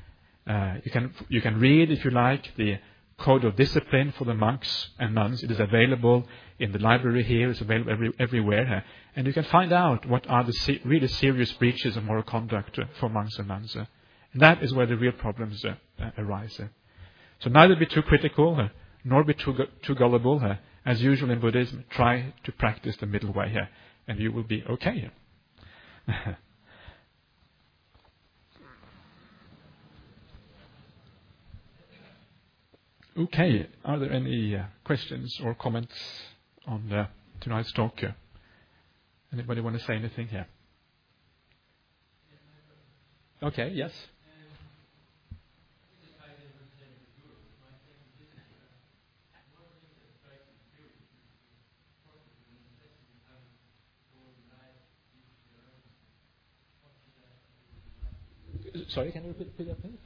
You can read, if you like, the Code of Discipline for the monks and nuns. It is available in the library here. It's available everywhere. And you can find out what are the really serious breaches of moral conduct for monks and nuns. And that is where the real problems arise. So neither be too critical, nor be too gullible. As usual in Buddhism, try to practice the middle way, and you will be okay. Okay, are there any questions or comments on tonight's talk? Anybody want to say anything here? Okay, yes. Sorry, can you repeat that, please?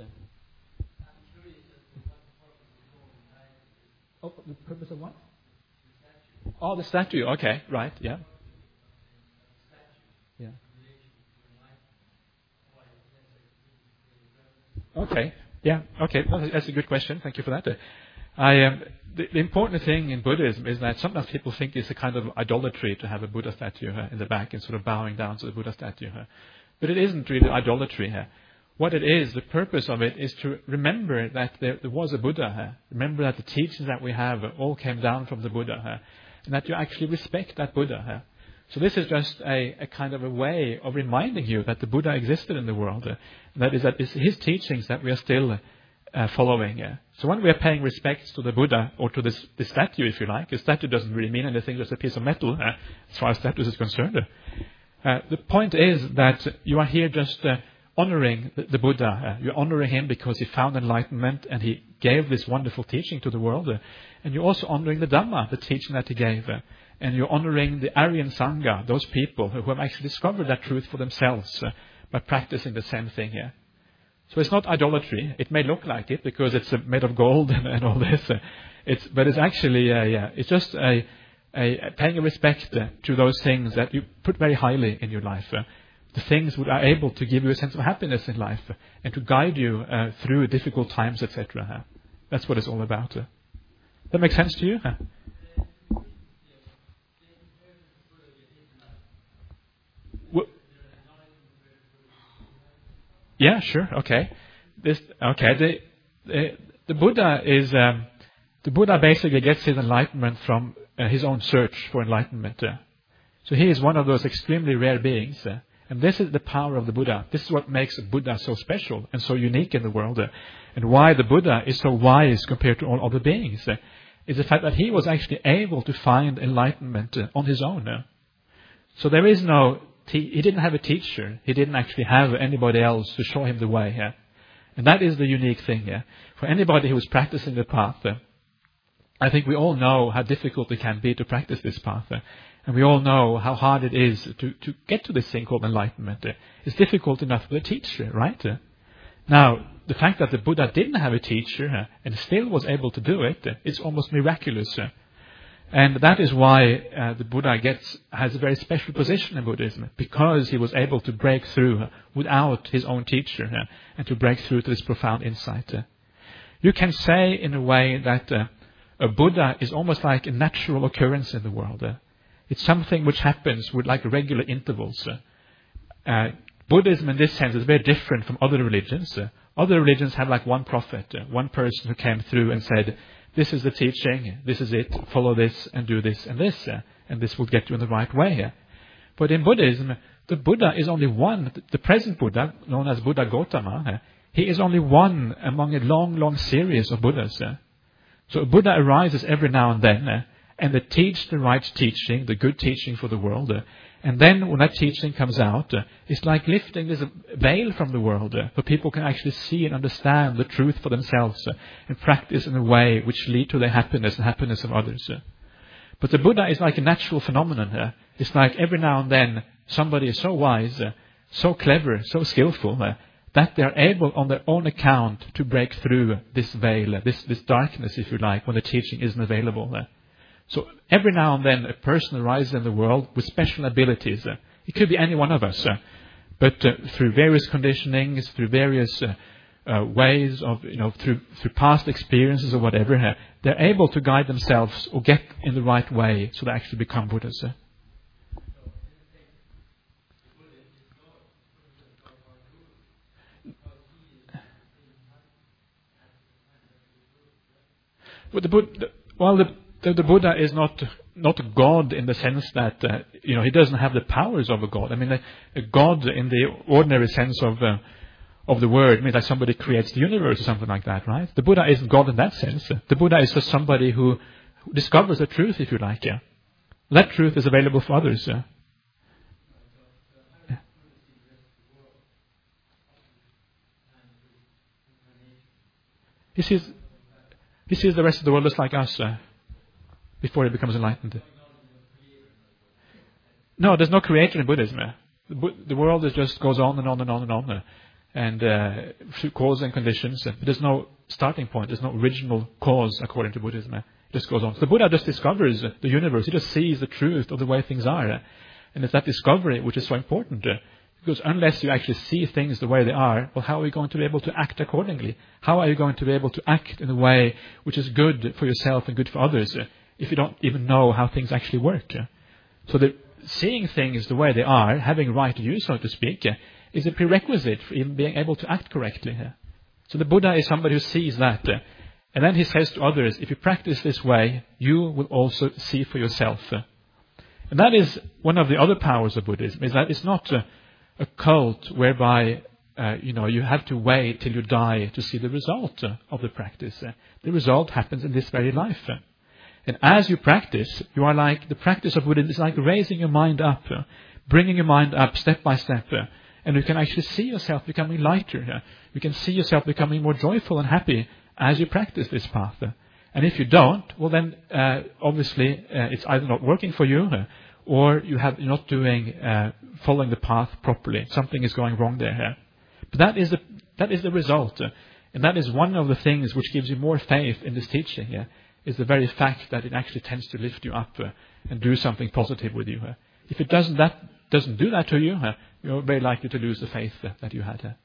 Oh, the purpose of what? Oh, the statue. Okay, right, yeah. Yeah. Okay, yeah, okay. Well, that's a good question. Thank you for that. The important thing in Buddhism is that sometimes people think it's a kind of idolatry to have a Buddha statue in the back and sort of bowing down to the Buddha statue. But it isn't really idolatry here. What it is, the purpose of it, is to remember that there was a Buddha. Remember that the teachings that we have all came down from the Buddha, and that you actually respect that Buddha. So this is just a kind of a way of reminding you that the Buddha existed in the world. That it's his teachings that we are still following. So when we are paying respects to the Buddha, or to the statue, if you like, a statue doesn't really mean anything, just a piece of metal, as far as statues is concerned. The point is that you are here just honoring the Buddha. You're honoring him because he found enlightenment and he gave this wonderful teaching to the world. And you're also honoring the Dhamma, the teaching that he gave. And you're honoring the Aryan Sangha, those people who have actually discovered that truth for themselves by practicing the same thing here. So it's not idolatry. It may look like it because it's made of gold and all this. But it's actually, it's just paying a respect to those things that you put very highly in your life. The things that are able to give you a sense of happiness in life and to guide you through difficult times, etc. That's what it's all about. That makes sense to you? Yeah, sure. Okay. The Buddha is the Buddha basically gets his enlightenment from his own search for enlightenment. So he is one of those extremely rare beings. And this is the power of the Buddha. This is what makes Buddha so special and so unique in the world. And why the Buddha is so wise compared to all other beings. Is the fact that he was actually able to find enlightenment on his own. So there is no, he didn't have a teacher. He didn't actually have anybody else to show him the way. And that is the unique thing. For anybody who is practicing the path, I think we all know how difficult it can be to practice this path. And we all know how hard it is to get to this thing called enlightenment. It's difficult enough with a teacher, right? Now, the fact that the Buddha didn't have a teacher and still was able to do it, it's almost miraculous. And that is why the Buddha has a very special position in Buddhism, because he was able to break through without his own teacher and to break through to this profound insight. You can say in a way that a Buddha is almost like a natural occurrence in the world. It's something which happens with like regular intervals. Buddhism in this sense is very different from other religions. Other religions have like one prophet, one person who came through and said, this is the teaching, this is it, follow this and do this, and this will get you in the right way. But in Buddhism, the Buddha is only one. The present Buddha, known as Buddha Gautama, he is only one among a long, long series of Buddhas. So a Buddha arises every now and then, and they teach the right teaching, the good teaching for the world. And then when that teaching comes out, it's like lifting this veil from the world, so people can actually see and understand the truth for themselves and practice in a way which lead to their happiness and happiness of others. But the Buddha is like a natural phenomenon. It's like every now and then somebody is so wise, so clever, so skillful, that they are able on their own account to break through this veil, this darkness, if you like, when the teaching isn't available. So every now and then a person arises in the world with special abilities. It could be any one of us, but through various conditionings, through various ways of, through past experiences or whatever, they're able to guide themselves or get in the right way so they actually become Buddhas. But the Buddha is not God in the sense that he doesn't have the powers of a God. I mean, a God in the ordinary sense of the word means like somebody creates the universe or something like that, right? The Buddha isn't God in that sense. The Buddha is just somebody who discovers the truth, if you like. That truth is available for others. He sees the rest of the world just like us before he becomes enlightened. No, there's no creator in Buddhism. The world just goes on and on and on and on, and through cause and conditions. But there's no starting point. There's no original cause according to Buddhism. It just goes on. So the Buddha just discovers the universe. He just sees the truth of the way things are, and it's that discovery which is so important. Because unless you actually see things the way they are, well, how are you going to be able to act accordingly? How are you going to be able to act in a way which is good for yourself and good for others if you don't even know how things actually work? So seeing things the way they are, having right view, so to speak, is a prerequisite for even being able to act correctly. So the Buddha is somebody who sees that. And then he says to others, if you practice this way, you will also see for yourself. And that is one of the other powers of Buddhism, is that it's not a cult whereby you have to wait till you die to see the result of the practice. The result happens in this very life. And as you practice, you are like, the practice of Buddhism is like raising your mind up, bringing your mind up step by step, and you can actually see yourself becoming lighter. You can see yourself becoming more joyful and happy as you practice this path. And if you don't, well then obviously it's either not working for you, or you're not following the path properly. Something is going wrong there. But that is the result, and that is one of the things which gives you more faith in this teaching. Is the very fact that it actually tends to lift you up and do something positive with you. If it doesn't do that to you, you're very likely to lose the faith that you had.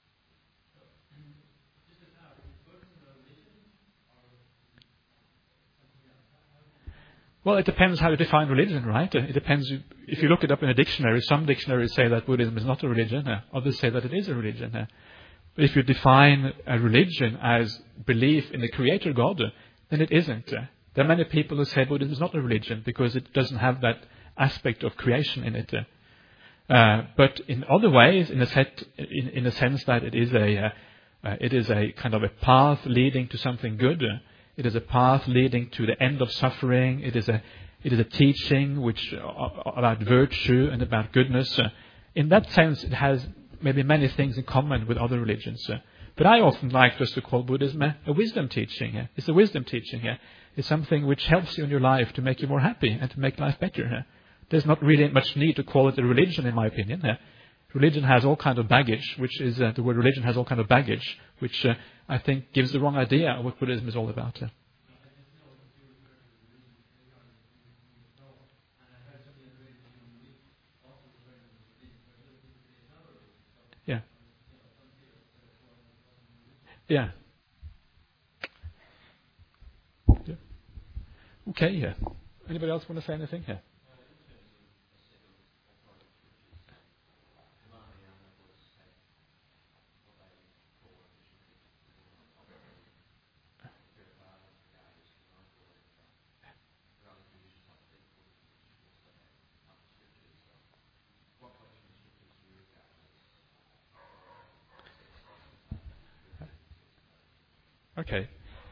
Well, it depends how you define religion, right? It depends. If you look it up in a dictionary, some dictionaries say that Buddhism is not a religion. Others say that it is a religion. But if you define a religion as belief in the Creator God, then it isn't. There are many people who say Buddhism is not a religion because it doesn't have that aspect of creation in it. But in other ways, in the sense that it is a kind of a path leading to something good. It is a path leading to the end of suffering. It is a teaching which about virtue and about goodness. In that sense, it has maybe many things in common with other religions. But I often like just to call Buddhism a wisdom teaching. It's a wisdom teaching. It's something which helps you in your life to make you more happy and to make life better. There's not really much need to call it a religion, in my opinion. Religion has all kind of baggage, the word religion has all kind of baggage, which I think gives the wrong idea of what Buddhism is all about. Yeah. Yeah. Yeah. Okay, yeah. Anybody else want to say anything here? Okay.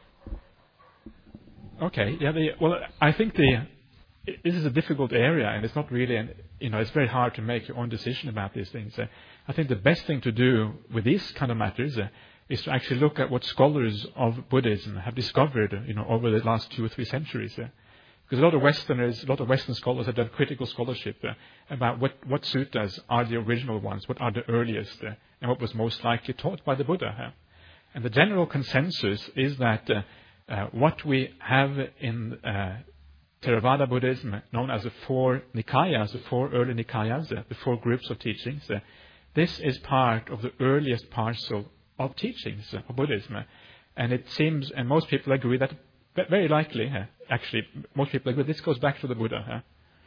Okay. Yeah. Well, I think this is a difficult area, and it's not really, it's very hard to make your own decision about these things. I think the best thing to do with these kind of matters is to actually look at what scholars of Buddhism have discovered, over the last 2 or 3 centuries. Because a lot of Western scholars have done critical scholarship about what suttas are the original ones, what are the earliest, and what was most likely taught by the Buddha. And the general consensus is that what we have in Theravada Buddhism, known as the 4 Nikayas, the 4 early Nikayas, the 4 groups of teachings, this is part of the earliest parcel of teachings of Buddhism. And it seems, and most people agree that, very likely, actually, most people agree, this goes back to the Buddha.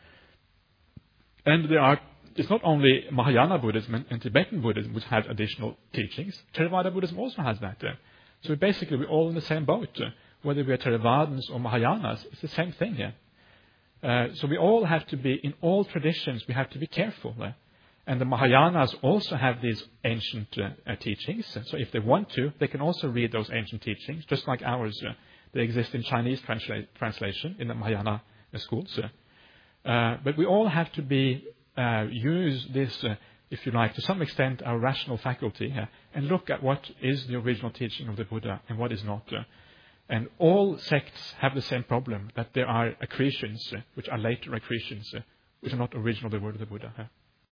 And it's not only Mahayana Buddhism and Tibetan Buddhism which has additional teachings. Theravada Buddhism also has that. So basically, we're all in the same boat. Whether we are Theravadins or Mahayanas, it's the same thing here. So we all have to be, in all traditions, we have to be careful. And the Mahayanas also have these ancient teachings. So if they want to, they can also read those ancient teachings, just like ours. They exist in Chinese translation in the Mahayana schools. But we all have to use this, if you like, to some extent, our rational faculty and look at what is the original teaching of the Buddha and what is not. And all sects have the same problem, that there are accretions, which are later accretions, which are not original the word of the Buddha.